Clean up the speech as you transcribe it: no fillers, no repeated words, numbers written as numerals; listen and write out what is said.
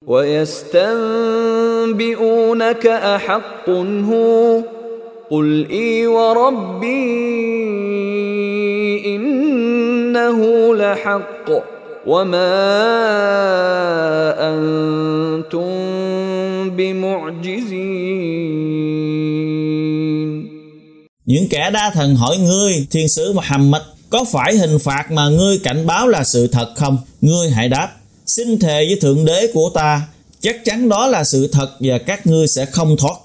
وَيَسْتَنْبِئُونَكَ أَحَقٌّ هُوَ قُلْ إِي وَرَبِّي إِنَّهُ لَحَقٌّ وَمَا أَنْتُمْ بِمُعْجِزِينَ. Những kẻ đa thần hỏi ngươi, thiên sứ Muhammad, có phải hình phạt mà ngươi cảnh báo là sự thật không? Ngươi hãy đáp, xin thề với Thượng Đế của ta, chắc chắn đó là sự thật và các ngươi sẽ không thoát